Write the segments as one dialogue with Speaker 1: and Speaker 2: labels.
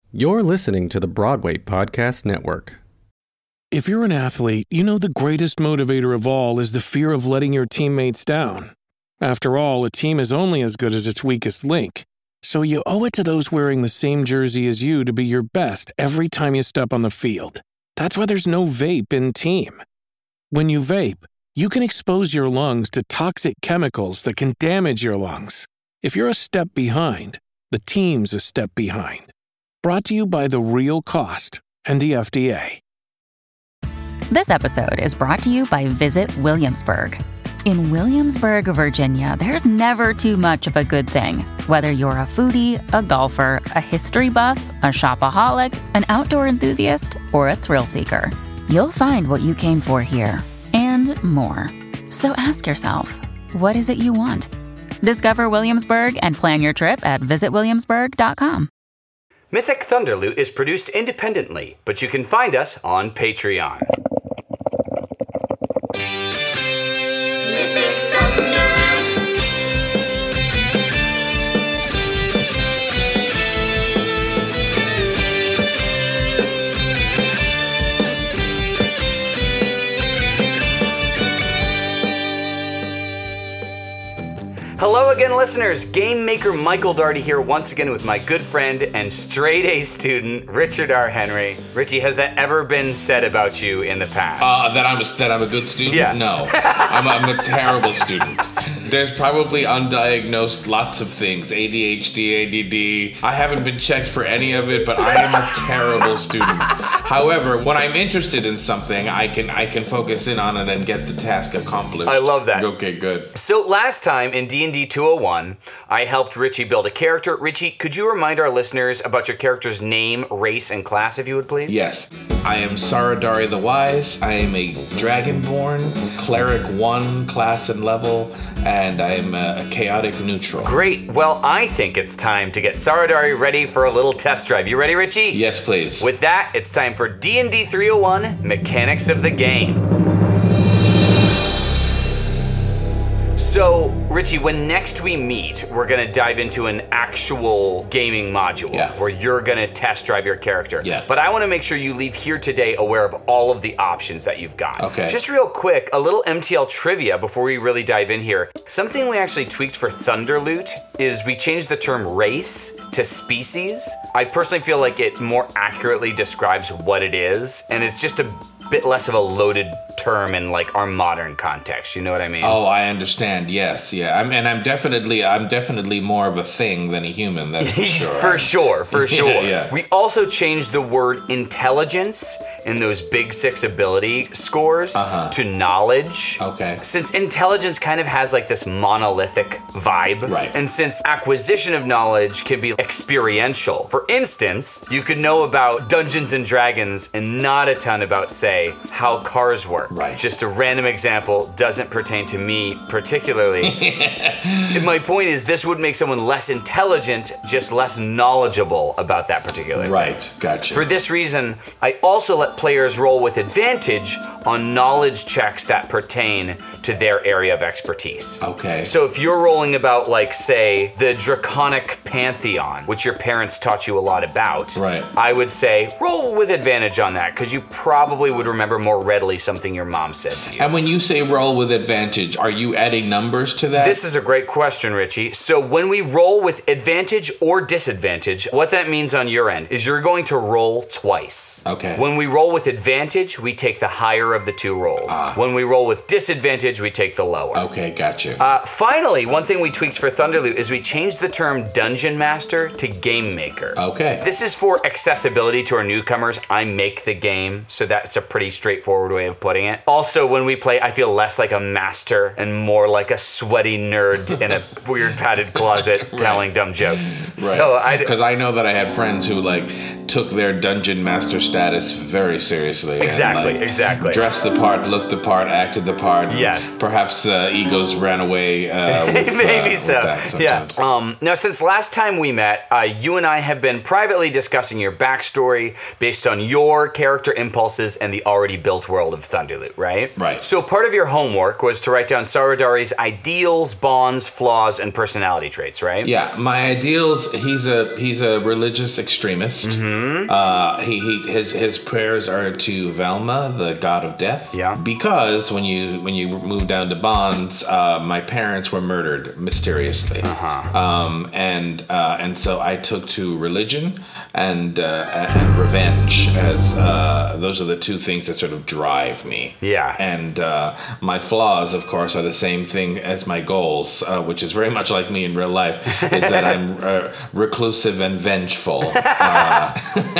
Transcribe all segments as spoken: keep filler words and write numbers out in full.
Speaker 1: You're listening to the Broadway Podcast Network.
Speaker 2: If you're an athlete, you know the greatest motivator of all is the fear of letting your teammates down. After all, a team is only as good as its weakest link. So you owe it to those wearing the same jersey as you to be your best every time you step on the field. That's why there's no vape in team. When you vape, you can expose your lungs to toxic chemicals that can damage your lungs. If you're a step behind, the team's a step behind. Brought to you by The Real Cost and the F D A.
Speaker 3: This episode is brought to you by Visit Williamsburg. In Williamsburg, Virginia, there's never too much of a good thing. Whether you're a foodie, a golfer, a history buff, a shopaholic, an outdoor enthusiast, or a thrill seeker, you'll find what you came for here and more. So ask yourself, what is it you want? Discover Williamsburg and plan your trip at visit williamsburg dot com.
Speaker 4: Mythic Thunderloot is produced independently, but you can find us on Patreon.
Speaker 5: Mythic Thunderloot!
Speaker 4: Hello again, listeners. Game Maker Michael Daugherty here once again with my good friend and straight-A student, Richard R. Henry. Richie, has that ever been said about you in the past?
Speaker 6: Uh, that I'm a, that I'm a good student?
Speaker 4: Yeah.
Speaker 6: No. I'm, I'm a terrible student. There's probably undiagnosed lots of things. A D H D, A D D. I haven't been checked for any of it, but I am a terrible student. However, when I'm interested in something, I can I can focus in on it and get the task accomplished.
Speaker 4: I love that.
Speaker 6: Okay, good.
Speaker 4: So last time in D and D two oh one, I helped Richie build a character. Richie, could you remind our listeners about your character's name, race, and class, if you would please?
Speaker 6: Yes. I am Saradari the Wise. I am a Dragonborn, Cleric one class and level, and I am a chaotic neutral.
Speaker 4: Great. Well, I think it's time to get Saradari ready for a little test drive. You ready, Richie?
Speaker 6: Yes, please.
Speaker 4: With that, it's time for D and D three oh one, Mechanics of the Game. So, Richie, when next we meet, we're going to dive into an actual gaming module
Speaker 6: Yeah.
Speaker 4: where you're going to test drive your character.
Speaker 6: Yeah.
Speaker 4: But I want to make sure you leave here today aware of all of the options that you've got.
Speaker 6: Okay.
Speaker 4: Just real quick, a little M T L trivia before we really dive in here. Something we actually tweaked for Thunderloot is we changed the term race to species. I personally feel like it more accurately describes what it is, and it's just a bit less of a loaded term in like our modern context. You know what I mean?
Speaker 6: Oh, I understand. Yes, yeah. I'm, and I'm definitely, I'm definitely more of a thing than a human. That's for sure.
Speaker 4: for sure, for sure.
Speaker 6: Yeah, yeah.
Speaker 4: We also changed the word intelligence in those big six ability scores
Speaker 6: Uh-huh.
Speaker 4: to knowledge.
Speaker 6: Okay.
Speaker 4: Since intelligence kind of has like this monolithic vibe.
Speaker 6: Right.
Speaker 4: And since acquisition of knowledge can be experiential. For instance, you could know about Dungeons and Dragons and not a ton about, say, how cars work.
Speaker 6: Right.
Speaker 4: Just a random example, doesn't pertain to me particularly. My point is, this would make someone less intelligent, just less knowledgeable about that particular thing.
Speaker 6: Right, gotcha.
Speaker 4: For this reason, I also let players roll with advantage on knowledge checks that pertain to their area of expertise.
Speaker 6: Okay.
Speaker 4: So if you're rolling about, like, say, the Draconic Pantheon, which your parents taught you a lot about,
Speaker 6: Right.
Speaker 4: I would say roll with advantage on that, because you probably would remember more readily something your mom said to you.
Speaker 6: And when you say roll with advantage, are you adding numbers to that?
Speaker 4: This is a great question, Richie. So when we roll with advantage or disadvantage, what that means on your end is you're going to roll twice.
Speaker 6: Okay.
Speaker 4: When we roll with advantage, we take the higher of the two rolls.
Speaker 6: Ah.
Speaker 4: When we roll with disadvantage, we take the lower.
Speaker 6: Okay, gotcha.
Speaker 4: Uh, finally, one thing we tweaked for Thunderloot is we changed the term Dungeon Master to Game Maker.
Speaker 6: Okay.
Speaker 4: This is for accessibility to our newcomers. I make the game, so that's a pretty straightforward way of putting it. Also, when we play, I feel less like a master and more like a sweaty nerd in a weird padded closet telling dumb jokes.
Speaker 6: Right.
Speaker 4: So I
Speaker 6: Because I know that I had friends who like took their dungeon master status very seriously. and,
Speaker 4: Exactly,
Speaker 6: like,
Speaker 4: exactly.
Speaker 6: Dressed the part, looked the part, acted the part.
Speaker 4: Yes. Yes.
Speaker 6: Perhaps uh, egos ran away uh, with,
Speaker 4: Maybe
Speaker 6: uh,
Speaker 4: so.
Speaker 6: with that sometimes.
Speaker 4: Yeah. Um, now, since last time we met, uh, you and I have been privately discussing your backstory based on your character impulses and the already built world of Thunderloot, right?
Speaker 6: Right.
Speaker 4: So part of your homework was to write down Saradari's ideals, bonds, flaws, and personality traits, right?
Speaker 6: Yeah, my ideals. He's a he's a religious extremist. Mm-hmm. Uh, he, he his his prayers are to Velma, the god of death.
Speaker 4: Yeah.
Speaker 6: Because when you when you move down to bonds, uh, my parents were murdered mysteriously. Uh-huh. Um, and uh, and so I took to religion and uh, and revenge as uh, those are the two things that sort of drive me.
Speaker 4: Yeah.
Speaker 6: And uh, my flaws, of course, are the same thing as my goals, uh, which is very much like me in real life, is that I'm uh, reclusive and vengeful. Uh,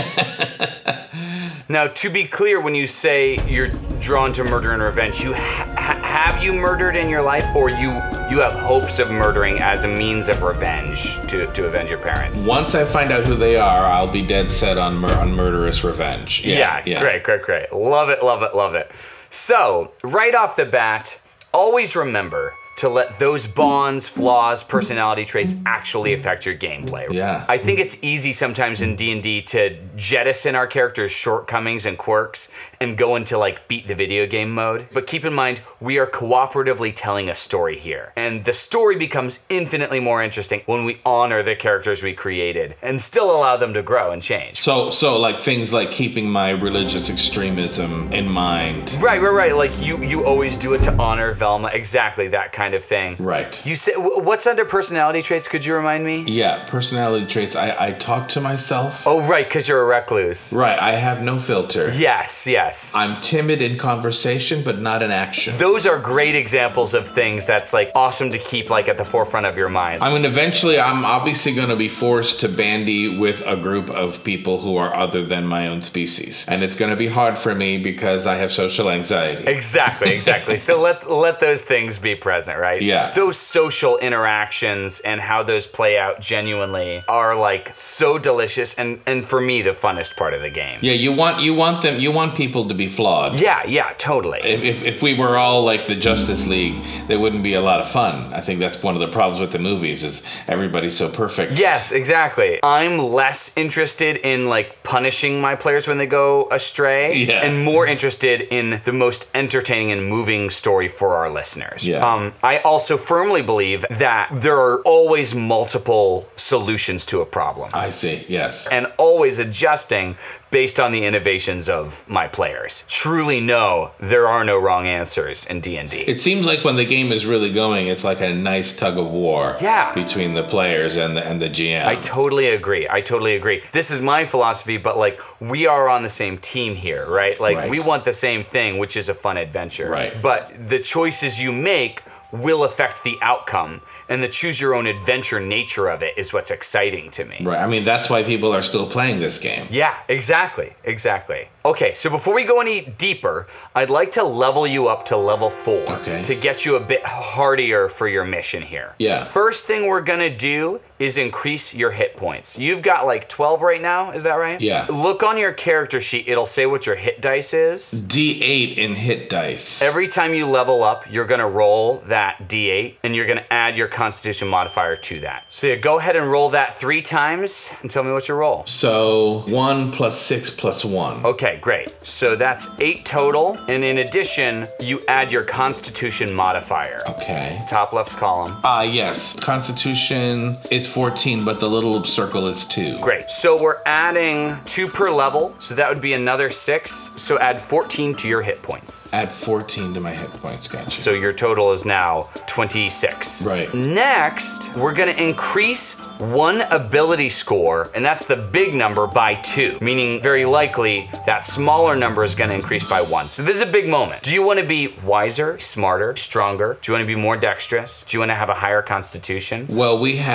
Speaker 4: Now, to be clear, when you say you're drawn to murder and revenge, you ha- have you murdered in your life, or you you have hopes of murdering as a means of revenge to, to avenge your parents?
Speaker 6: Once I find out who they are, I'll be dead set on mur- on murderous revenge. Yeah,
Speaker 4: Yeah,
Speaker 6: yeah,
Speaker 4: great, great, great. Love it, love it, love it. So, right off the bat, always remember to let those bonds, flaws, personality traits actually affect your gameplay.
Speaker 6: Yeah.
Speaker 4: I think it's easy sometimes in D and D to jettison our characters' shortcomings and quirks and go into like beat the video game mode. But keep in mind, we are cooperatively telling a story here. And the story becomes infinitely more interesting when we honor the characters we created and still allow them to grow and change.
Speaker 6: So, so like things like keeping my religious extremism in mind.
Speaker 4: Right, right, right. Like you, you always do it to honor Velma. Exactly that kind of thing.
Speaker 6: Right.
Speaker 4: You said what's under personality traits? Could you remind me?
Speaker 6: Yeah, personality traits. I, I talk to myself.
Speaker 4: Oh, right, because you're a recluse.
Speaker 6: Right, I have no filter.
Speaker 4: Yes, yes.
Speaker 6: I'm timid in conversation, but not in action.
Speaker 4: Those are great examples of things that's like awesome to keep like at the forefront of your mind.
Speaker 6: I mean, eventually, I'm obviously going to be forced to bandy with a group of people who are other than my own species, and it's going to be hard for me because I have social anxiety.
Speaker 4: Exactly, exactly. So let let those things be present, right?
Speaker 6: Yeah.
Speaker 4: Those social interactions and how those play out genuinely are like so delicious, and and for me the funnest part of the game.
Speaker 6: Yeah, you want you want them you want people to be flawed.
Speaker 4: Yeah, yeah, totally.
Speaker 6: If, if if we were all like the Justice League, there wouldn't be a lot of fun. I think that's one of the problems with the movies is everybody's so perfect.
Speaker 4: Yes, exactly. I'm less interested in like punishing my players when they go astray,
Speaker 6: Yeah.
Speaker 4: and more interested in the most entertaining and moving story for our listeners.
Speaker 6: Yeah.
Speaker 4: Um, I also firmly believe that there are always multiple solutions to a problem.
Speaker 6: I see. Yes.
Speaker 4: And always adjusting based on the innovations of my players. Truly no, there are no wrong answers in D and D.
Speaker 6: It seems like when the game is really going, it's like a nice tug of war
Speaker 4: Yeah.
Speaker 6: between the players and the and the G M.
Speaker 4: I totally agree. I totally agree. This is my philosophy, but like we are on the same team here, right? Like
Speaker 6: Right.
Speaker 4: we want the same thing, which is a fun adventure.
Speaker 6: Right.
Speaker 4: But the choices you make will affect the outcome, and the choose your own adventure nature of it is what's exciting to me.
Speaker 6: Right. I mean, that's why people are still playing this game.
Speaker 4: Yeah, exactly, exactly. Okay, so before we go any deeper, I'd like to level you up to level four
Speaker 6: Okay.
Speaker 4: to get you a bit hardier for your mission here.
Speaker 6: Yeah.
Speaker 4: First thing we're gonna do is increase your hit points. You've got like twelve right now, is that right?
Speaker 6: Yeah.
Speaker 4: Look on your character sheet, it'll say what your hit dice is.
Speaker 6: D eight in hit dice.
Speaker 4: Every time you level up, you're gonna roll that D eight, and you're gonna add your Constitution modifier to that. So yeah, go ahead and roll that three times and tell me what you roll.
Speaker 6: So one plus six plus one.
Speaker 4: Okay, great. So that's eight total, and in addition, you add your Constitution modifier.
Speaker 6: Okay.
Speaker 4: Top left column.
Speaker 6: Ah, yes. Constitution is fourteen, but the little circle is two.
Speaker 4: Great. So we're adding two per level, so that would be another six. So add fourteen to your hit points.
Speaker 6: Add fourteen to my hit points, gotcha.
Speaker 4: So your total is now twenty-six.
Speaker 6: Right.
Speaker 4: Next, we're gonna increase one ability score, and that's the big number, by two, meaning very likely that smaller number is gonna increase by one. So this is a big moment. Do you wanna be wiser, smarter, stronger? Do you wanna be more dexterous? Do you wanna have a higher constitution?
Speaker 6: Well, we have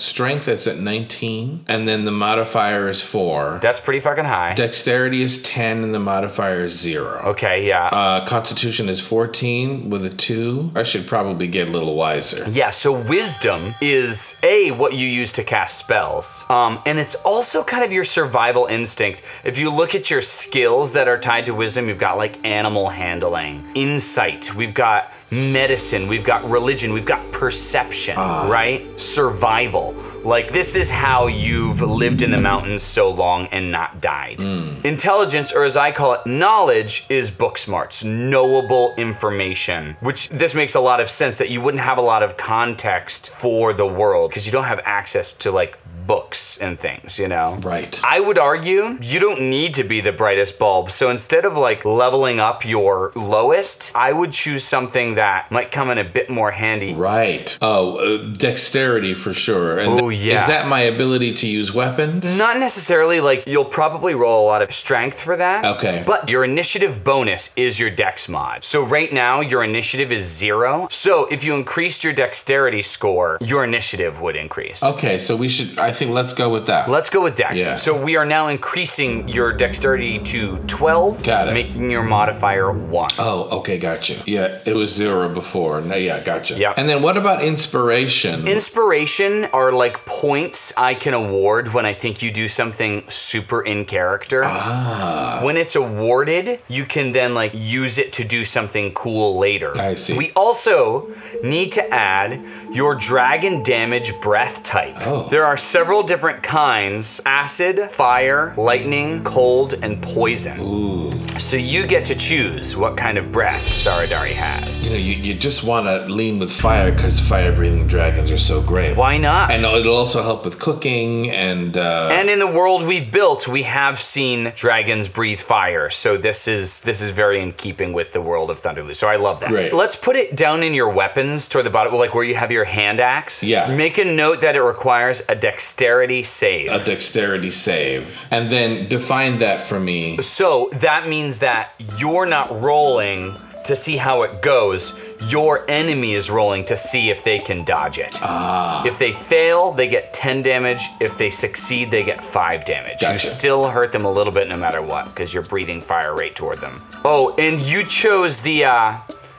Speaker 6: Strength is at nineteen, and then the modifier is four.
Speaker 4: That's pretty fucking high.
Speaker 6: Dexterity is ten, and the modifier is zero.
Speaker 4: Okay, yeah.
Speaker 6: Uh, Constitution is fourteen with a two. I should probably get a little wiser.
Speaker 4: Yeah, so wisdom is A, what you use to cast spells. Um, and it's also kind of your survival instinct. If you look at your skills that are tied to wisdom, you've got like animal handling, insight, we've got medicine, we've got religion, we've got perception, uh. right? Survival. Like, this is how you've lived in the mountains so long and not died. Mm. Intelligence, or as I call it, knowledge, is book smarts, knowable information, which this makes a lot of sense that you wouldn't have a lot of context for the world because you don't have access to like books and things, you know?
Speaker 6: Right.
Speaker 4: I would argue you don't need to be the brightest bulb. So instead of like leveling up your lowest, I would choose something that might come in a bit more handy.
Speaker 6: Right. Oh, uh, dexterity for sure. And
Speaker 4: oh, yeah.
Speaker 6: Is that my ability to use weapons?
Speaker 4: Not necessarily. Like, you'll probably roll a lot of strength for that.
Speaker 6: Okay.
Speaker 4: But your initiative bonus is your dex mod. So right now, your initiative is zero. So if you increased your dexterity score, your initiative would increase.
Speaker 6: Okay, so we should, I think let's go with that.
Speaker 4: Let's go with dex.
Speaker 6: Yeah.
Speaker 4: So we are now increasing your dexterity to twelve.
Speaker 6: Got it.
Speaker 4: Making your modifier one.
Speaker 6: Oh, okay, gotcha. Yeah, it was zero before. No, yeah, gotcha.
Speaker 4: Yep.
Speaker 6: And then what about inspiration?
Speaker 4: Inspiration are like points I can award when I think you do something super in character.
Speaker 6: Ah.
Speaker 4: When it's awarded, you can then like use it to do something cool later.
Speaker 6: I see.
Speaker 4: We also need to add your dragon damage breath type.
Speaker 6: Oh.
Speaker 4: There are several different kinds: acid, fire, lightning, cold, and poison.
Speaker 6: Ooh.
Speaker 4: So you get to choose what kind of breath Saradari has.
Speaker 6: You know, you, you just want to lean with fire because fire-breathing dragons are so great.
Speaker 4: Why not?
Speaker 6: And it'll also help with cooking and... Uh...
Speaker 4: And in the world we've built, we have seen dragons breathe fire. So this is this is very in keeping with the world of Thunderloose. So I love that.
Speaker 6: Great.
Speaker 4: Let's put it down in your weapons toward the bottom, like where you have your hand axe.
Speaker 6: Yeah.
Speaker 4: Make a note that it requires a dexterity save.
Speaker 6: A dexterity save. And then define that for me.
Speaker 4: So that means that you're not rolling to see how it goes. Your enemy is rolling to see if they can dodge it.
Speaker 6: Ah.
Speaker 4: If they fail, they get ten damage. If they succeed, they get five damage.
Speaker 6: Gotcha.
Speaker 4: You still hurt them a little bit no matter what, because you're breathing fire right toward them. Oh, and you chose the uh,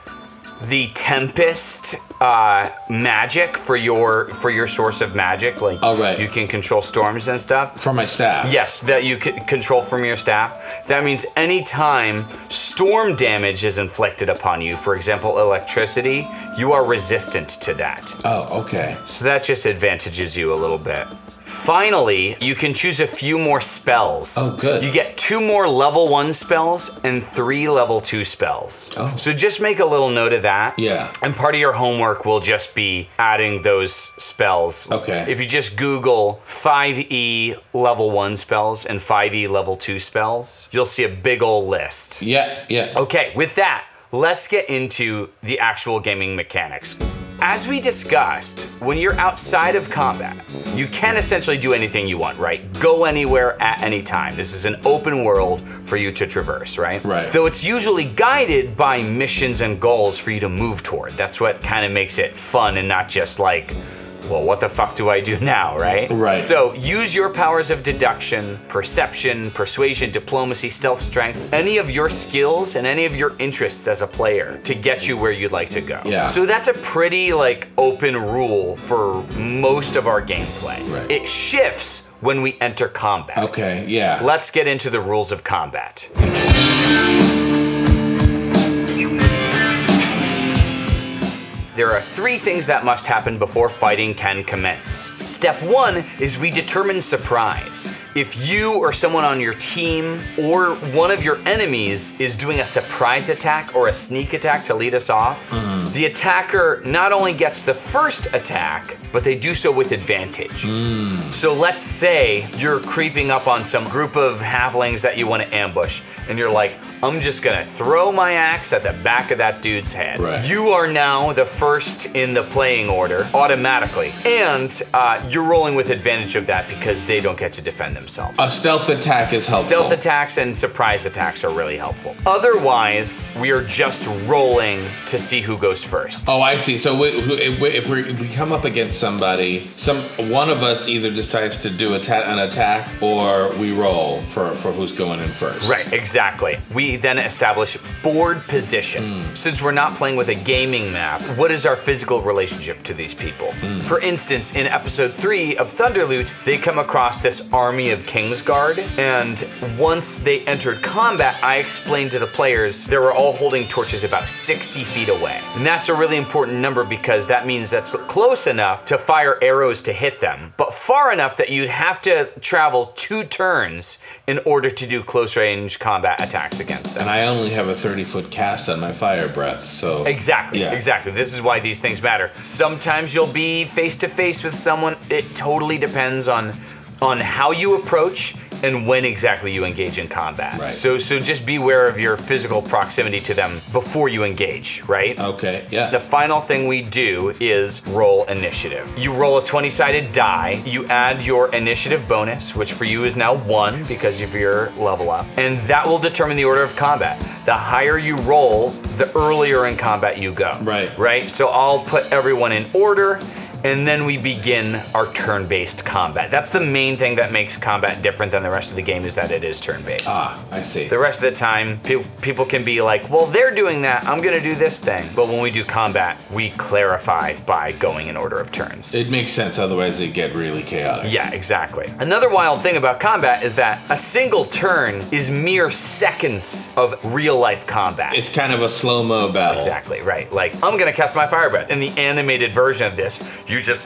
Speaker 4: the Tempest uh, magic for your for your source of magic. Like,
Speaker 6: all right.
Speaker 4: You can control storms and stuff.
Speaker 6: From my staff.
Speaker 4: Yes, that you can control from your staff. That means anytime storm damage is inflicted upon you, for example, electricity, you are resistant to that.
Speaker 6: Oh, okay.
Speaker 4: So that just advantages you a little bit. Finally, you can choose a few more spells.
Speaker 6: Oh, good.
Speaker 4: You get two more level one spells and three level two spells.
Speaker 6: Oh.
Speaker 4: So just make a little note of that.
Speaker 6: Yeah.
Speaker 4: And part of your homework will just be adding those spells.
Speaker 6: Okay.
Speaker 4: If you just Google five E level one spells and five E level two spells, you'll see a big old list.
Speaker 6: Yeah, yeah.
Speaker 4: Okay, with that, let's get into the actual gaming mechanics. As we discussed, when you're outside of combat, you can essentially do anything you want, right? Go anywhere at any time. This is an open world for you to traverse, right?
Speaker 6: Right.
Speaker 4: Though it's usually guided by missions and goals for you to move toward. That's what kind of makes it fun and not just like, well, what the fuck do I do now, right?
Speaker 6: Right.
Speaker 4: So use your powers of deduction, perception, persuasion, diplomacy, stealth, strength, any of your skills and any of your interests as a player to get you where you'd like to go.
Speaker 6: Yeah.
Speaker 4: So that's a pretty like open rule for most of our gameplay.
Speaker 6: Right.
Speaker 4: It shifts when we enter combat.
Speaker 6: Okay, yeah.
Speaker 4: Let's get into the rules of combat. There are three things that must happen before fighting can commence. Step one is we determine surprise. If you or someone on your team or one of your enemies is doing a surprise attack or a sneak attack to lead us off, mm. the attacker not only gets the first attack, but they do so with advantage.
Speaker 6: Mm.
Speaker 4: So let's say you're creeping up on some group of halflings that you want to ambush, and you're like, I'm just gonna throw my axe at the back of that dude's head.
Speaker 6: Right.
Speaker 4: You are now the first first in the playing order automatically. And uh, you're rolling with advantage of that because they don't get to defend themselves.
Speaker 6: A stealth attack is helpful.
Speaker 4: Stealth attacks and surprise attacks are really helpful. Otherwise, we are just rolling to see who goes first.
Speaker 6: Oh, I see. So we, we, if, we, if we come up against somebody, some one of us either decides to do a ta- an attack or we roll for, for who's going in first.
Speaker 4: Right, exactly. We then establish board position. Mm. Since we're not playing with a gaming map, what is our physical relationship to these people? Mm. For instance, in episode three of Thunderloot, they come across this army of Kingsguard, and once they entered combat, I explained to the players they were all holding torches about sixty feet away. And that's a really important number because that means that's close enough to fire arrows to hit them, but far enough that you'd have to travel two turns in order to do close range combat attacks against them.
Speaker 6: And I only have a thirty foot cast on my fire breath, so...
Speaker 4: Exactly,
Speaker 6: yeah.
Speaker 4: exactly. This is why these things matter. Sometimes you'll be face to face with someone. It totally depends on on how you approach and when exactly you engage in combat.
Speaker 6: Right.
Speaker 4: So so just be aware of your physical proximity to them before you engage, right?
Speaker 6: Okay, yeah.
Speaker 4: The final thing we do is roll initiative. You roll a twenty-sided die, you add your initiative bonus, which for you is now one because of your level up, and that will determine the order of combat. The higher you roll, the earlier in combat you go.
Speaker 6: Right.
Speaker 4: Right? So I'll put everyone in order, and then we begin our turn-based combat. That's the main thing that makes combat different than the rest of the game, is that it is turn-based.
Speaker 6: Ah, I see.
Speaker 4: The rest of the time, pe- people can be like, well, they're doing that, I'm gonna do this thing. But when we do combat, we clarify by going in order of turns.
Speaker 6: It makes sense, otherwise it'd get really chaotic.
Speaker 4: Yeah, exactly. Another wild thing about combat is that a single turn is mere seconds of real-life combat.
Speaker 6: It's kind of a slow-mo battle.
Speaker 4: Exactly, right. Like, I'm gonna cast my fire breath. In the animated version of this, you just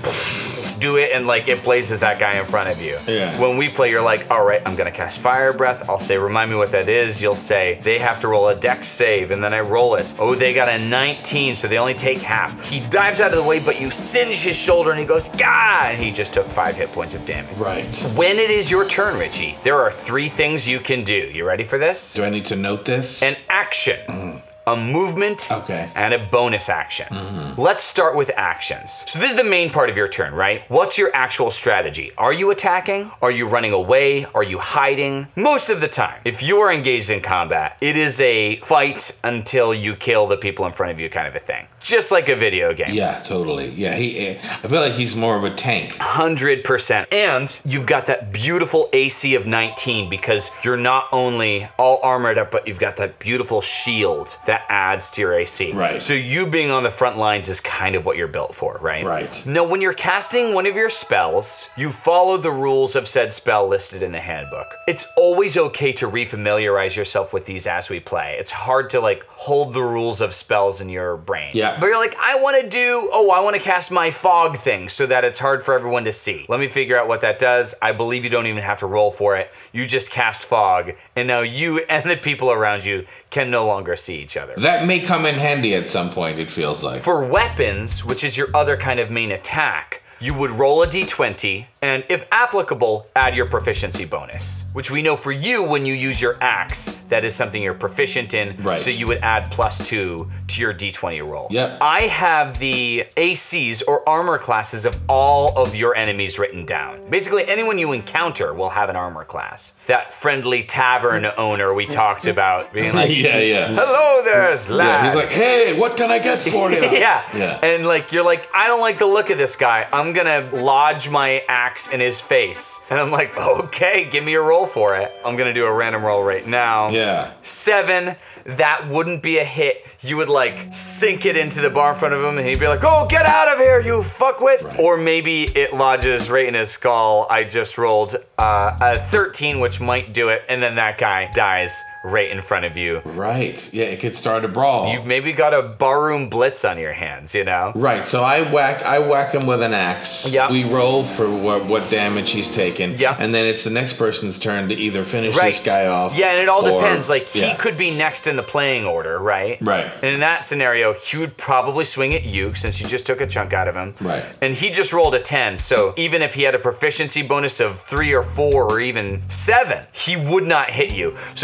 Speaker 4: do it and like it blazes that guy in front of you.
Speaker 6: Yeah.
Speaker 4: When we play, you're like, all right, I'm gonna cast fire breath. I'll say, remind me what that is. You'll say, they have to roll a dex save, and then I roll it. Oh, they got a nineteen, so they only take half. He dives out of the way, but you singe his shoulder and he goes, Gah! And he just took five hit points of damage.
Speaker 6: Right.
Speaker 4: When it is your turn, Richie, there are three things you can do. You ready for this?
Speaker 6: Do I need to note this?
Speaker 4: An action. Mm. A movement,
Speaker 6: okay,
Speaker 4: and a bonus action. Mm-hmm. Let's start with actions. So this is the main part of your turn, right? What's your actual strategy? Are you attacking? Are you running away? Are you hiding? Most of the time, if you are engaged in combat, it is a fight until you kill the people in front of you kind of a thing. Just like a video game.
Speaker 6: Yeah, totally. Yeah, he. I feel like he's more of a tank.
Speaker 4: one hundred percent. And you've got that beautiful A C of nineteen because you're not only all armored up, but you've got that beautiful shield that adds to your A C.
Speaker 6: Right.
Speaker 4: So you being on the front lines is kind of what you're built for, right?
Speaker 6: Right.
Speaker 4: Now, when you're casting one of your spells, you follow the rules of said spell listed in the handbook. It's always okay to refamiliarize yourself with these as we play. It's hard to like hold the rules of spells in your brain.
Speaker 6: Yeah.
Speaker 4: But you're like, I want to do, oh, I want to cast my fog thing so that it's hard for everyone to see. Let me figure out what that does. I believe you don't even have to roll for it. You just cast fog, and now you and the people around you can no longer see each other.
Speaker 6: That may come in handy at some point, it feels like.
Speaker 4: For weapons, which is your other kind of main attack, you would roll a d twenty, and if applicable, add your proficiency bonus, which we know for you, when you use your axe, that is something you're proficient in,
Speaker 6: right.
Speaker 4: So you would add plus two to your d twenty roll.
Speaker 6: Yep.
Speaker 4: I have the A Cs or armor classes of all of your enemies written down. Basically, anyone you encounter will have an armor class. That friendly tavern owner we talked about being like,
Speaker 6: yeah, yeah.
Speaker 4: Hello there, lad.
Speaker 6: Yeah, he's like, hey, what can I get for you?
Speaker 4: yeah.
Speaker 6: yeah.
Speaker 4: And like, you're like, I don't like the look of this guy. I'm gonna lodge my axe in his face. And I'm like, okay, give me a roll for it. I'm gonna do a random roll right now.
Speaker 6: Yeah.
Speaker 4: Seven. That wouldn't be a hit. You would like sink it into the bar in front of him and he'd be like, oh, get out of here, you fuckwit. Right. Or maybe it lodges right in his skull. I just rolled uh, a thirteen, which might do it. And then that guy dies right in front of you.
Speaker 6: Right. Yeah, it could start a brawl.
Speaker 4: You've maybe got a barroom blitz on your hands, you know?
Speaker 6: Right. So I whack I whack him with an axe.
Speaker 4: Yeah.
Speaker 6: We roll for what, what damage he's taken.
Speaker 4: Yeah.
Speaker 6: And then it's the next person's turn to either finish
Speaker 4: right.
Speaker 6: this guy off.
Speaker 4: Yeah, and it all
Speaker 6: or,
Speaker 4: depends. Like, he
Speaker 6: yeah.
Speaker 4: could be next in the playing order, right?
Speaker 6: Right.
Speaker 4: And in that scenario, he would probably swing at you since you just took a chunk out of him.
Speaker 6: Right.
Speaker 4: And he just rolled a ten. So even if he had a proficiency bonus of three or four or even seven, he would not hit you. So he swings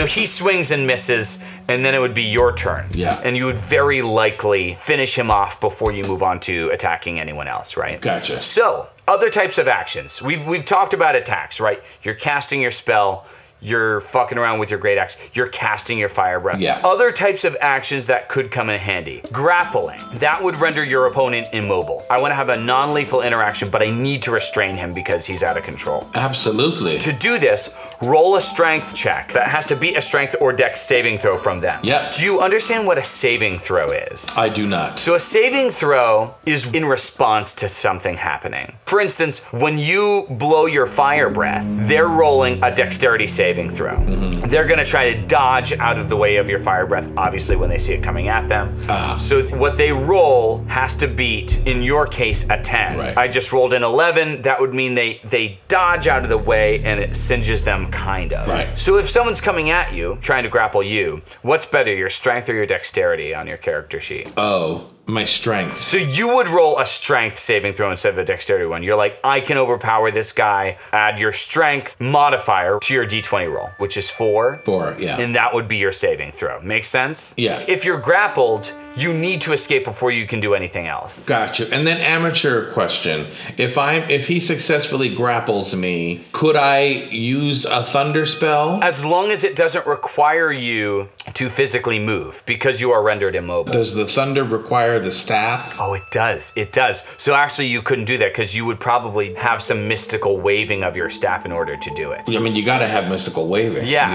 Speaker 4: swings and misses, and then it would be your turn.
Speaker 6: Yeah.
Speaker 4: And you would very likely finish him off before you move on to attacking anyone else, right?
Speaker 6: Gotcha.
Speaker 4: So, other types of actions. We've we've talked about attacks, right? You're casting your spell. You're fucking around with your great axe. You're casting your fire breath.
Speaker 6: Yeah.
Speaker 4: Other types of actions that could come in handy. Grappling. That would render your opponent immobile. I want to have a non-lethal interaction, but I need to restrain him because he's out of control.
Speaker 6: Absolutely.
Speaker 4: To do this, roll a strength check. That has to beat a strength or dex saving throw from them.
Speaker 6: Yep.
Speaker 4: Do you understand what a saving throw is?
Speaker 6: I do not.
Speaker 4: So a saving throw is in response to something happening. For instance, when you blow your fire breath, they're rolling a dexterity saving throw. Mm-hmm. They're gonna try to dodge out of the way of your fire breath, obviously, when they see it coming at them.
Speaker 6: Ah.
Speaker 4: So what they roll has to beat, in your case, a ten.
Speaker 6: Right.
Speaker 4: I just rolled an eleven. That would mean they, they dodge out of the way and it singes them, kind of.
Speaker 6: Right.
Speaker 4: So if someone's coming at you, trying to grapple you, what's better, your strength or your dexterity on your character sheet?
Speaker 6: Oh, my strength.
Speaker 4: So you would roll a strength saving throw instead of a dexterity one. You're like, I can overpower this guy. Add your strength modifier to your d twenty roll, which is four.
Speaker 6: Four, yeah.
Speaker 4: And that would be your saving throw. Make sense?
Speaker 6: Yeah.
Speaker 4: If you're grappled, you need to escape before you can do anything else.
Speaker 6: Gotcha. And then amateur question. If I if he successfully grapples me, could I use a thunder spell?
Speaker 4: As long as it doesn't require you to physically move, because you are rendered immobile.
Speaker 6: Does the thunder require the staff?
Speaker 4: Oh, it does. It does. So actually you couldn't do that because you would probably have some mystical waving of your staff in order to do it.
Speaker 6: I mean, you gotta have mystical waving.
Speaker 4: Yeah,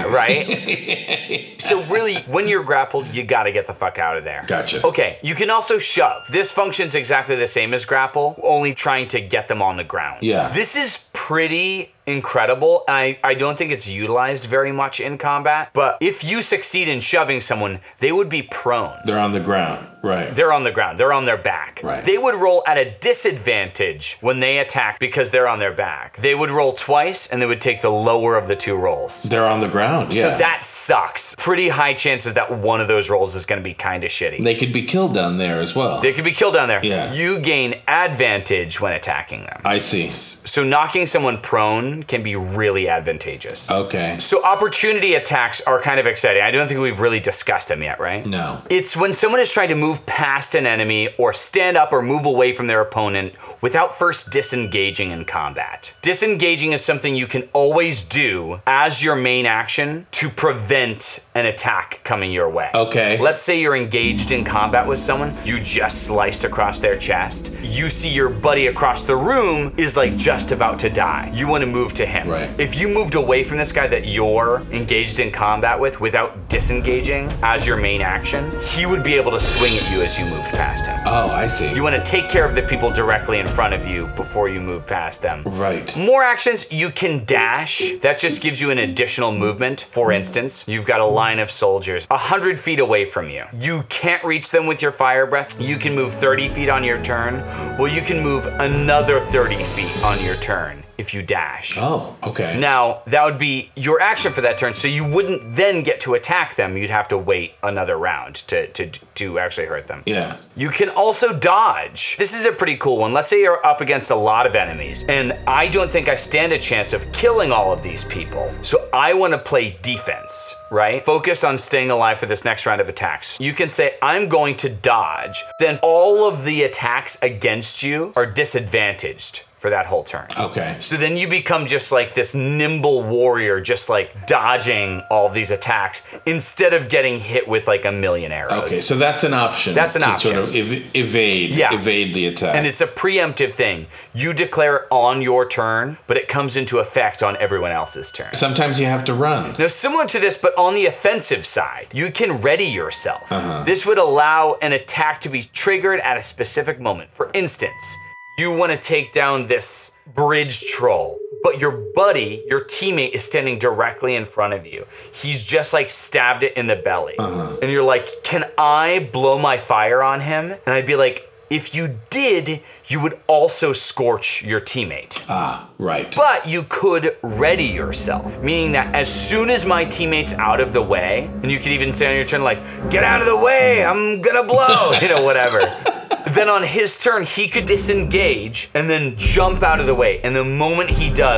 Speaker 4: right? So really, when you're grappled, you gotta get the fuck out of there.
Speaker 6: Gotcha.
Speaker 4: Okay, you can also shove. This functions exactly the same as grapple, only trying to get them on the ground.
Speaker 6: Yeah.
Speaker 4: This is pretty incredible. I, I don't think it's utilized very much in combat, but if you succeed in shoving someone, they would be prone.
Speaker 6: They're on the ground, right.
Speaker 4: They're on the ground. They're on their back.
Speaker 6: Right.
Speaker 4: They would roll at a disadvantage when they attack because they're on their back. They would roll twice and they would take the lower of the two rolls.
Speaker 6: They're on the ground, yeah.
Speaker 4: So that sucks. Pretty high chances that one of those rolls is going to be kind of shitty.
Speaker 6: They could be killed down there as well.
Speaker 4: They could be killed down there.
Speaker 6: Yeah.
Speaker 4: You gain advantage when attacking them.
Speaker 6: I see.
Speaker 4: So knocking someone prone can be really advantageous.
Speaker 6: Okay.
Speaker 4: So opportunity attacks are kind of exciting. I don't think we've really discussed them yet, right?
Speaker 6: No.
Speaker 4: It's when someone is trying to move past an enemy or stand up or move away from their opponent without first disengaging in combat. Disengaging is something you can always do as your main action to prevent an attack coming your way.
Speaker 6: Okay.
Speaker 4: Let's say you're engaged in combat with someone, you just sliced across their chest. You see your buddy across the room is like just about to die. You want to move to him.
Speaker 6: Right.
Speaker 4: If you moved away from this guy that you're engaged in combat with without disengaging as your main action, he would be able to swing at you as you moved past him.
Speaker 6: Oh, I see.
Speaker 4: You want to take care of the people directly in front of you before you move past them.
Speaker 6: Right.
Speaker 4: More actions, you can dash. That just gives you an additional movement. For instance, you've got a line of soldiers one hundred feet away from you. You can't reach them with your fire breath. You can move thirty feet on your turn. Well, you can move another thirty feet on your turn if you dash.
Speaker 6: Oh, okay.
Speaker 4: Now, that would be your action for that turn, so you wouldn't then get to attack them. You'd have to wait another round to, to, to actually hurt them.
Speaker 6: Yeah.
Speaker 4: You can also dodge. This is a pretty cool one. Let's say you're up against a lot of enemies, and I don't think I stand a chance of killing all of these people. So I want to play defense, right? Focus on staying alive for this next round of attacks. You can say, I'm going to dodge. Then all of the attacks against you are disadvantaged for that whole turn.
Speaker 6: Okay.
Speaker 4: So then you become just like this nimble warrior, just like dodging all of these attacks instead of getting hit with like a million arrows.
Speaker 6: Okay, so that's an option.
Speaker 4: That's an
Speaker 6: to
Speaker 4: option.
Speaker 6: Sort of ev- evade,
Speaker 4: Yeah.
Speaker 6: evade the attack.
Speaker 4: And it's a preemptive thing. You declare it on your turn, but it comes into effect on everyone else's turn.
Speaker 6: Sometimes you have to run.
Speaker 4: Now, similar to this, but on the offensive side, you can ready yourself.
Speaker 6: Uh-huh.
Speaker 4: This would allow an attack to be triggered at a specific moment. For instance, you want to take down this bridge troll, but your buddy, your teammate, is standing directly in front of you. He's just like stabbed it in the belly. Uh-huh. And you're like, can I blow my fire on him? And I'd be like, if you did, you would also scorch your teammate.
Speaker 6: Ah, right.
Speaker 4: But you could ready yourself, meaning that as soon as my teammate's out of the way, and you could even say on your turn, like, get out of the way, I'm gonna blow, you know, whatever. Then on his turn, he could disengage and then jump out of the way. And the moment he does,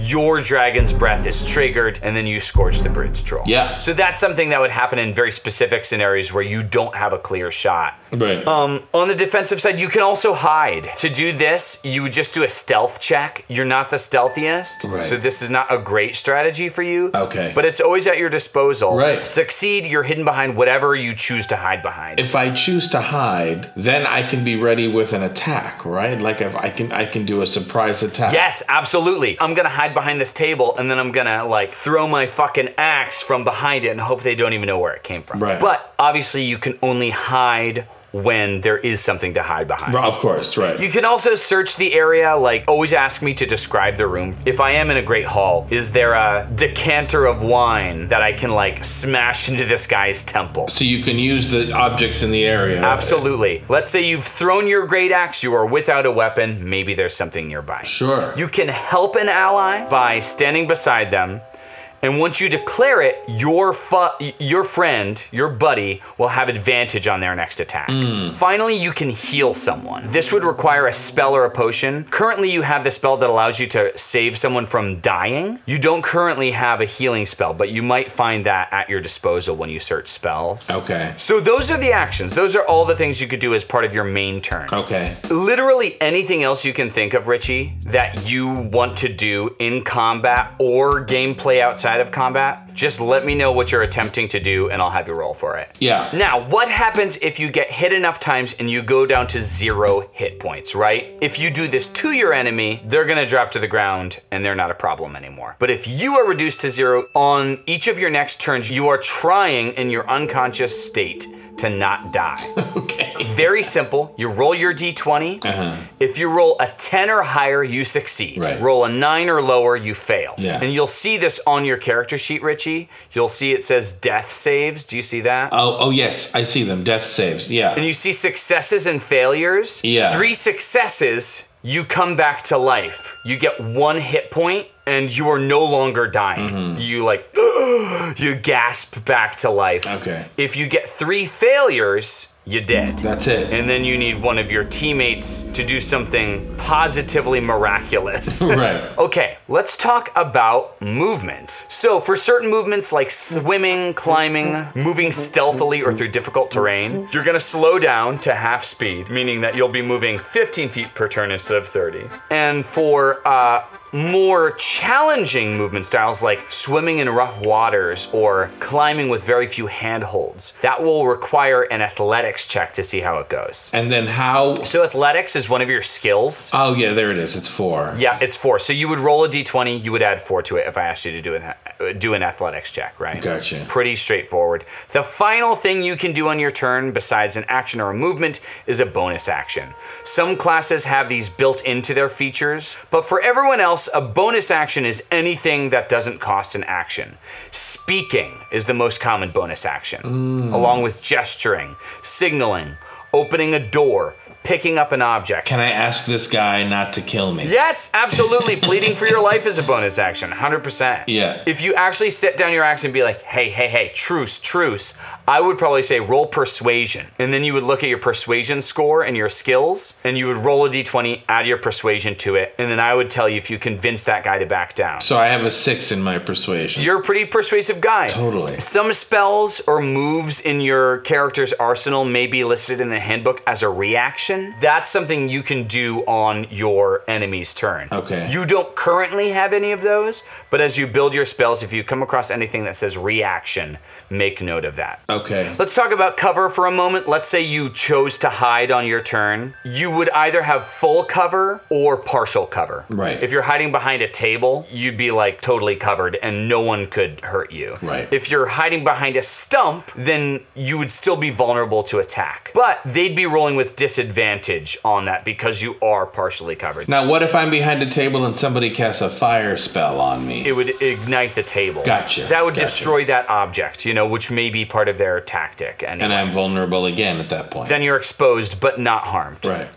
Speaker 4: your dragon's breath is triggered, and then you scorch the bridge troll.
Speaker 6: Yeah.
Speaker 4: So that's something that would happen in very specific scenarios where you don't have a clear shot.
Speaker 6: Right.
Speaker 4: Um, on the defensive side, you can also hide. To do this, you would just do a stealth check. You're not the stealthiest,
Speaker 6: Right.
Speaker 4: so this is not a great strategy for you.
Speaker 6: Okay.
Speaker 4: But it's always at your disposal.
Speaker 6: Right.
Speaker 4: Succeed, you're hidden behind whatever you choose to hide behind.
Speaker 6: If I choose to hide, then I can be ready with an attack, right? Like if I can I can do a surprise attack.
Speaker 4: Yes, absolutely. I'm gonna hide behind this table, and then I'm gonna like throw my fucking axe from behind it and hope they don't even know where it came from.
Speaker 6: Right.
Speaker 4: But obviously you can only hide when there is something to hide behind.
Speaker 6: Well, of course, right.
Speaker 4: You can also search the area, like always ask me to describe the room. If I am in a great hall, is there a decanter of wine that I can like smash into this guy's temple?
Speaker 6: So you can use the objects in the area.
Speaker 4: Absolutely. Let's say you've thrown your great axe, you are without a weapon, maybe there's something nearby.
Speaker 6: Sure.
Speaker 4: You can help an ally by standing beside them, and once you declare it, your fu- your friend, your buddy, will have advantage on their next attack.
Speaker 6: Mm.
Speaker 4: Finally, you can heal someone. This would require a spell or a potion. Currently, you have the spell that allows you to save someone from dying. You don't currently have a healing spell, but you might find that at your disposal when you search spells.
Speaker 6: Okay.
Speaker 4: So those are the actions. Those are all the things you could do as part of your main turn.
Speaker 6: Okay.
Speaker 4: Literally anything else you can think of, Richie, that you want to do in combat or gameplay outside of combat, just let me know what you're attempting to do and I'll have you roll for it.
Speaker 6: Yeah.
Speaker 4: Now, what happens if you get hit enough times and you go down to zero hit points, right? If you do this to your enemy, they're gonna drop to the ground and they're not a problem anymore. But if you are reduced to zero, on each of your next turns, you are trying in your unconscious state to not die.
Speaker 6: Okay.
Speaker 4: Very simple. You roll your d twenty.
Speaker 6: Uh-huh.
Speaker 4: If you roll a ten or higher, you succeed.
Speaker 6: Right.
Speaker 4: Roll a nine or lower, you fail.
Speaker 6: Yeah.
Speaker 4: And you'll see this on your character sheet, Richie. You'll see it says death saves. Do you see that?
Speaker 6: Oh, oh yes, I see them. Death saves. Yeah.
Speaker 4: And you see successes and failures.
Speaker 6: Yeah.
Speaker 4: Three successes, you come back to life. You get one hit point and you are no longer dying.
Speaker 6: Mm-hmm.
Speaker 4: You like, you gasp back to life.
Speaker 6: Okay.
Speaker 4: If you get three failures, you're dead.
Speaker 6: That's it.
Speaker 4: And then you need one of your teammates to do something positively miraculous.
Speaker 6: Right.
Speaker 4: Okay, let's talk about movement. So for certain movements like swimming, climbing, moving stealthily or through difficult terrain, you're gonna slow down to half speed, meaning that you'll be moving fifteen feet per turn instead of thirty. And for uh, more challenging movement styles like swimming in rough waters or climbing with very few handholds, that will require an athletics check to see how it goes.
Speaker 6: And then how?
Speaker 4: So athletics is one of your skills.
Speaker 6: Oh yeah, there it is. It's four.
Speaker 4: Yeah, it's four. So you would roll a d twenty, you would add four to it if I asked you to do an, do an athletics check, right?
Speaker 6: Gotcha.
Speaker 4: Pretty straightforward. The final thing you can do on your turn, besides an action or a movement, is a bonus action. Some classes have these built into their features, but for everyone else, a bonus action is anything that doesn't cost an action. Speaking is the most common bonus action, mm. along with gesturing, signaling, opening a door, picking up an object.
Speaker 6: Can I ask this guy not to kill me?
Speaker 4: Yes, absolutely. Pleading for your life is a bonus action, one hundred percent.
Speaker 6: Yeah.
Speaker 4: If you actually sit down your axe and be like, hey, hey, hey, truce, truce, I would probably say roll persuasion. And then you would look at your persuasion score and your skills, and you would roll a d twenty, add your persuasion to it, and then I would tell you if you convince that guy to back down.
Speaker 6: So I have a six in my persuasion.
Speaker 4: You're a pretty persuasive guy.
Speaker 6: Totally.
Speaker 4: Some spells or moves in your character's arsenal may be listed in the handbook as a reaction. That's something you can do on your enemy's turn.
Speaker 6: Okay.
Speaker 4: You don't currently have any of those, but as you build your spells, if you come across anything that says reaction, make note of that.
Speaker 6: Okay.
Speaker 4: Let's talk about cover for a moment. Let's say you chose to hide on your turn. You would either have full cover or partial cover.
Speaker 6: Right.
Speaker 4: If you're hiding behind a table, you'd be like totally covered and no one could hurt you.
Speaker 6: Right.
Speaker 4: If you're hiding behind a stump, then you would still be vulnerable to attack. But they'd be rolling with disadvantage on that because you are partially covered.
Speaker 6: Now, what if I'm behind a table and somebody casts a fire spell on me?
Speaker 4: It would ignite the table.
Speaker 6: Gotcha.
Speaker 4: That would
Speaker 6: Gotcha.
Speaker 4: destroy that object, you know, which may be part of their tactic. Anyway.
Speaker 6: And I'm vulnerable again at that point.
Speaker 4: Then you're exposed but not harmed.
Speaker 6: Right.
Speaker 4: Right?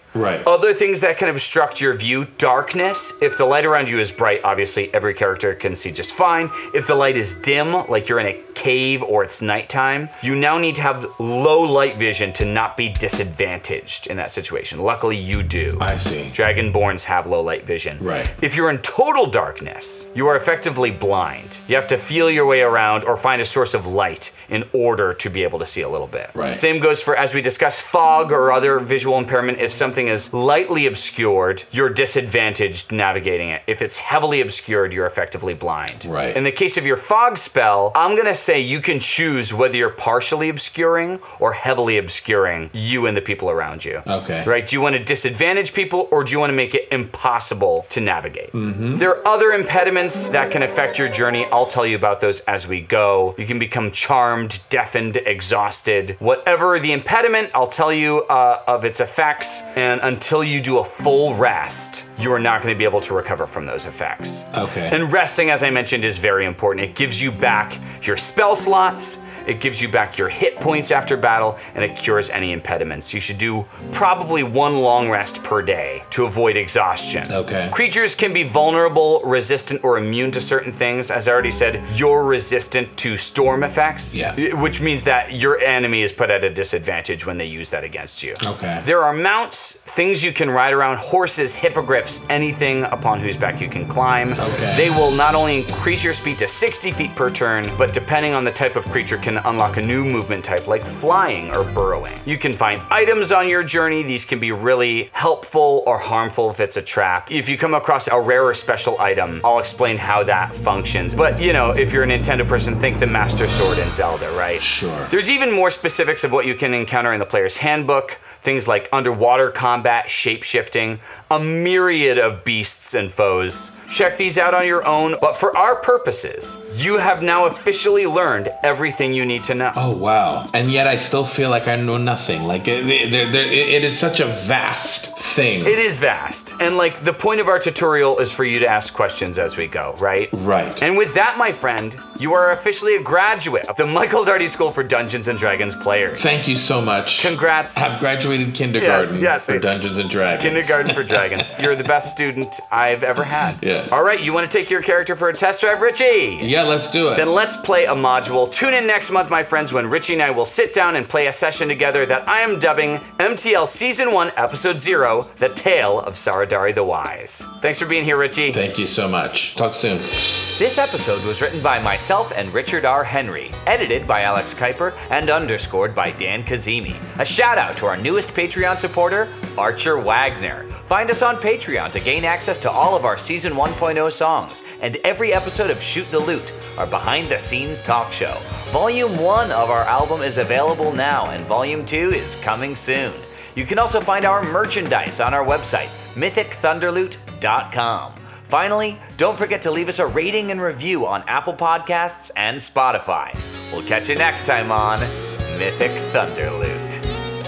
Speaker 6: Right.
Speaker 4: Other things that can obstruct your view, darkness. If the light around you is bright, obviously every character can see just fine. If the light is dim, like you're in a cave or it's nighttime, you now need to have low light vision to not be disadvantaged in that situation. Luckily, you do.
Speaker 6: I see.
Speaker 4: Dragonborns have low light vision.
Speaker 6: Right.
Speaker 4: If you're in total darkness, you are effectively blind. You have to feel your way around or find a source of light in order to be able to see a little bit.
Speaker 6: Right.
Speaker 4: Same goes for, as we discussed, fog or other visual impairment. If something is lightly obscured, you're disadvantaged navigating it. If it's heavily obscured, you're effectively blind.
Speaker 6: Right.
Speaker 4: In the case of your fog spell, I'm gonna say you can choose whether you're partially obscuring or heavily obscuring you and the people around you.
Speaker 6: Okay.
Speaker 4: Right? Do you want to disadvantage people or do you want to make it impossible to navigate?
Speaker 6: Mm-hmm.
Speaker 4: There are other impediments that can affect your journey. I'll tell you about those as we go. You can become charmed, deafened, exhausted. Whatever the impediment, I'll tell you uh, of its effects. And until you do a full rest, you are not going to be able to recover from those effects.
Speaker 6: Okay.
Speaker 4: And resting, as I mentioned, is very important. It gives you back your spell slots, it gives you back your hit points after battle, and it cures any impediments. You should do probably one long rest per day to avoid exhaustion.
Speaker 6: Okay.
Speaker 4: Creatures can be vulnerable, resistant, or immune to certain things. As I already said, you're resistant to storm effects,
Speaker 6: Yeah.
Speaker 4: which means that your enemy is put at a disadvantage when they use that against you.
Speaker 6: Okay.
Speaker 4: There are mounts, things you can ride around, horses, hippogriffs, anything upon whose back you can climb.
Speaker 6: Okay.
Speaker 4: They will not only increase your speed to sixty feet per turn, but depending on the type of creature can unlock a new movement type like flying or burrowing. You can find items on your journey. These can be really helpful or harmful if it's a trap. If you come across a rare or special item, I'll explain how that functions. But you know, if you're a Nintendo person, think the Master Sword in Zelda, right?
Speaker 6: Sure.
Speaker 4: There's even more specifics of what you can encounter in the player's handbook. Things like underwater combat, shape-shifting, a myriad of beasts and foes. Check these out on your own, but for our purposes, you have now officially learned everything you need to know.
Speaker 6: Oh, wow. And yet I still feel like I know nothing. Like, it, it, it, it is such a vast thing.
Speaker 4: It is vast. And like, the point of our tutorial is for you to ask questions as we go, right?
Speaker 6: Right.
Speaker 4: And with that, my friend, you are officially a graduate of the Michael Daugherty School for Dungeons and Dragons players.
Speaker 6: Thank you so much.
Speaker 4: Congrats.
Speaker 6: I've graduated kindergarten
Speaker 4: Yes, yes.
Speaker 6: for Dungeons and Dragons.
Speaker 4: Kindergarten for Dragons. You're the best student I've ever had.
Speaker 6: Yeah.
Speaker 4: All right, you want to take your character for a test drive, Richie?
Speaker 6: Yeah, let's do it.
Speaker 4: Then let's play a module. Tune in next month, my friends, when Richie and I will sit down and play a session together that I am dubbing M T L Season one, Episode zero, The Tale of Saradari the Wise. Thanks for being here, Richie.
Speaker 6: Thank you so much. Talk soon.
Speaker 4: This episode was written by myself and Richard R. Henry, edited by Alex Kuiper, and underscored by Dan Kazemi. A shout out to our newest Patreon supporter, Archer Wagner. Find us on Patreon to gain access to all of our Season one point oh songs and every episode of Shoot the Loot, our behind-the-scenes talk show. Volume one of our album is available now, and Volume two is coming soon. You can also find our merchandise on our website, mythic thunderloot dot com. Finally, don't forget to leave us a rating and review on Apple Podcasts and Spotify. We'll catch you next time on Mythic Thunderloot.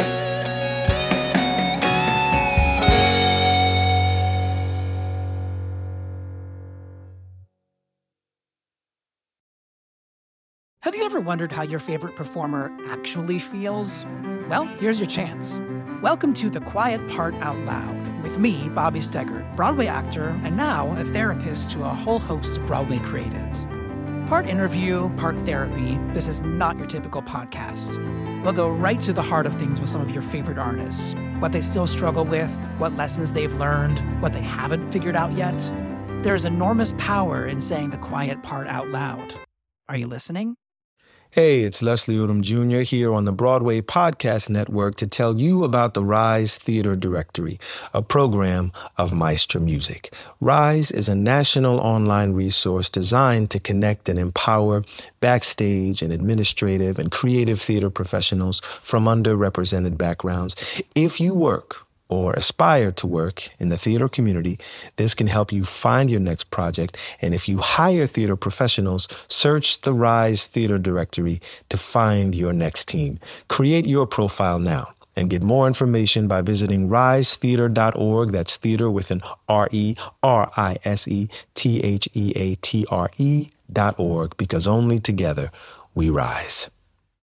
Speaker 5: Have you ever wondered how your favorite performer actually feels? Well, here's your chance. Welcome to The Quiet Part Out Loud with me, Bobby Steggert, Broadway actor and now a therapist to a whole host of Broadway creatives. Part interview, part therapy, this is not your typical podcast. We'll go right to the heart of things with some of your favorite artists, what they still struggle with, what lessons they've learned, what they haven't figured out yet. There's enormous power in saying the quiet part out loud. Are you listening?
Speaker 7: Hey, it's Leslie Odom Junior here on the Broadway Podcast Network to tell you about the Rise Theater Directory, a program of Maestro Music. Rise is a national online resource designed to connect and empower backstage and administrative and creative theater professionals from underrepresented backgrounds. If you work or aspire to work in the theater community, this can help you find your next project. And if you hire theater professionals, search the Rise Theater Directory to find your next team. Create your profile now and get more information by visiting rise theater dot org. That's theater with an R E R I S E T H E A T R E dot org, because only together we rise.